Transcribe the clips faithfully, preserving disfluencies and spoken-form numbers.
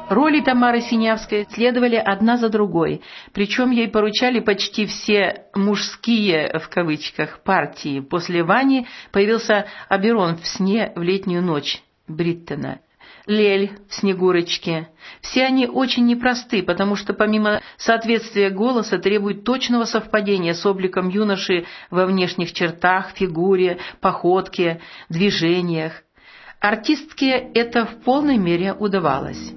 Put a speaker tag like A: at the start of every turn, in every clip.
A: Роли Тамары Синявской следовали одна за другой, причем ей поручали почти все «мужские» в кавычках партии. После Вани появился Оберон в «Сне в летнюю ночь» Бриттона, Лель в «Снегурочке». Все они очень непросты, потому что помимо соответствия голоса требуют точного совпадения с обликом юноши во внешних чертах, фигуре, походке, движениях. Артистке это в полной мере удавалось.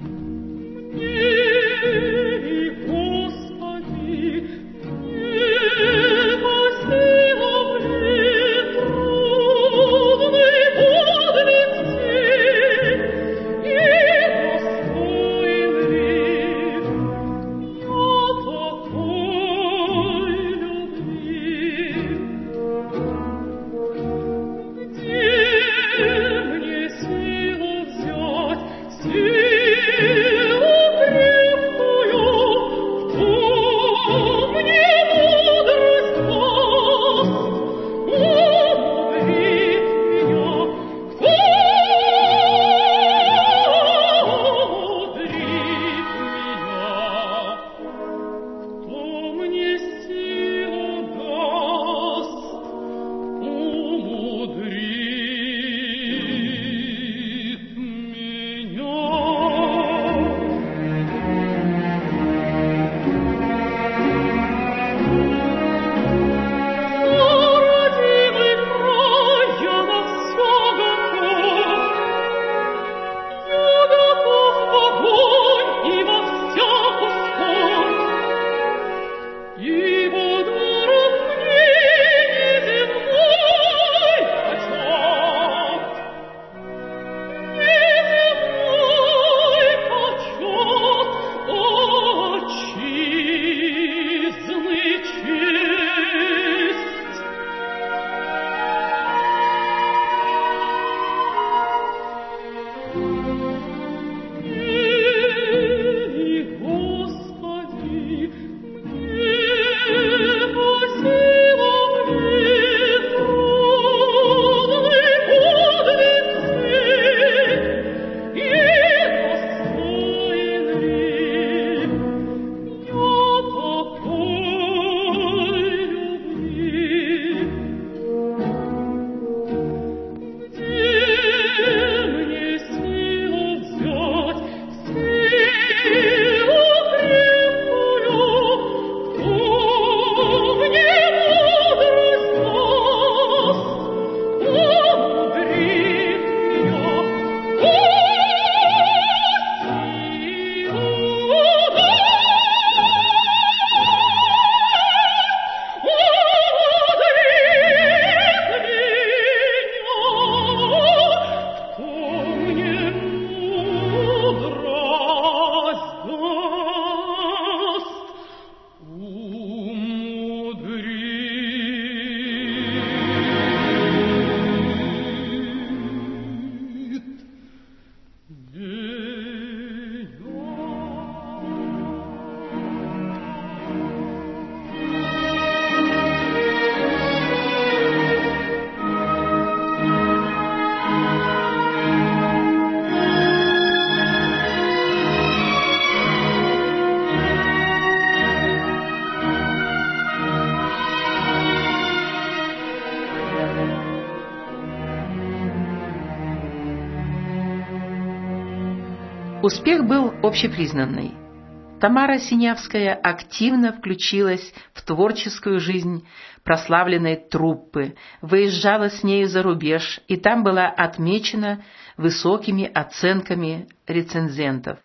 A: Успех был общепризнанный. Тамара Синявская активно включилась в творческую жизнь прославленной труппы, выезжала с нею за рубеж и там была отмечена высокими оценками рецензентов.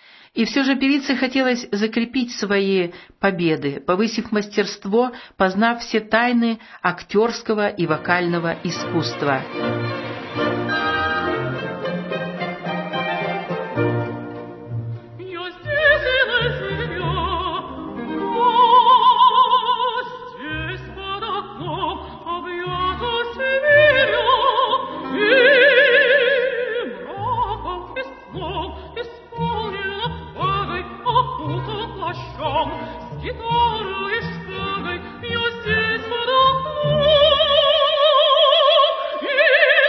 A: И все же певице хотелось закрепить свои победы, повысив мастерство, познав все тайны актерского и вокального искусства.
B: Yeah.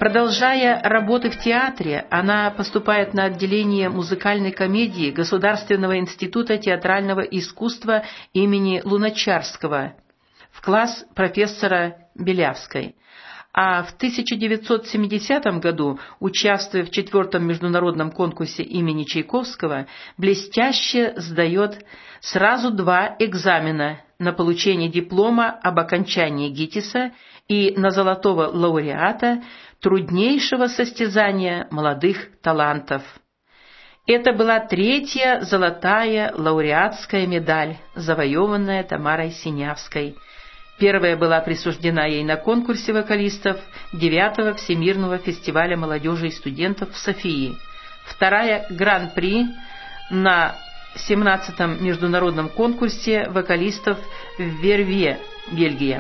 A: Продолжая работы в театре, она поступает на отделение музыкальной комедии Государственного института театрального искусства имени Луначарского в класс профессора Белявской. А в тысяча девятьсот семидесятом году, участвуя в четвертом международном конкурсе имени Чайковского, блестяще сдает сразу два экзамена на получение диплома об окончании ГИТИСа и на золотого лауреата труднейшего состязания молодых талантов. Это была третья золотая лауреатская медаль, завоеванная Тамарой Синявской. Первая была присуждена ей на конкурсе вокалистов девятого Всемирного фестиваля молодежи и студентов в Софии. Вторая – гран-при на семнадцатом международном конкурсе вокалистов в Вервье, Бельгия.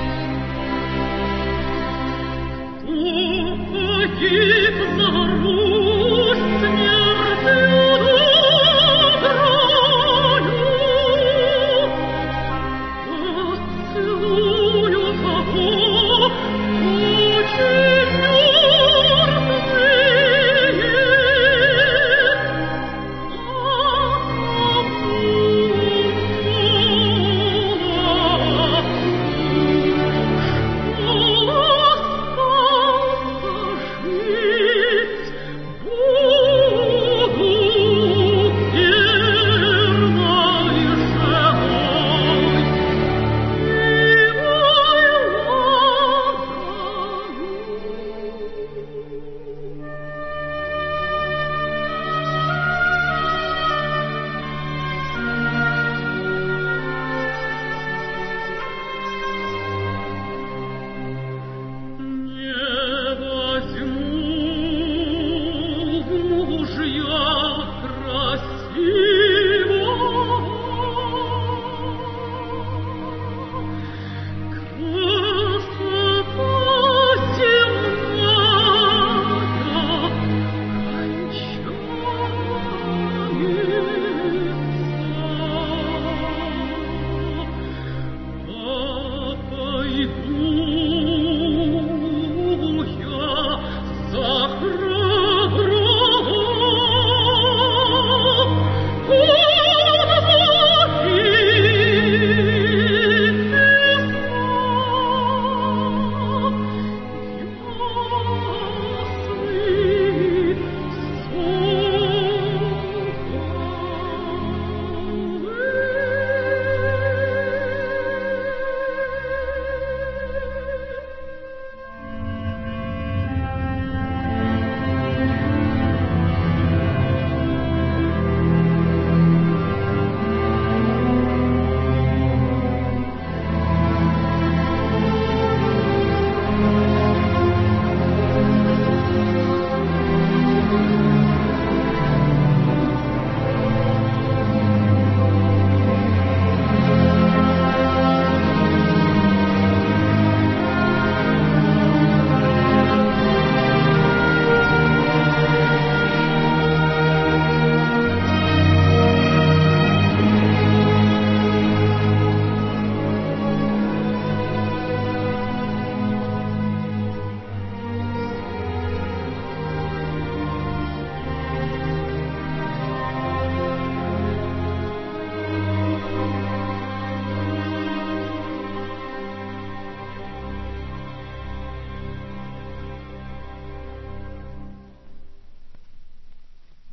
B: Keep the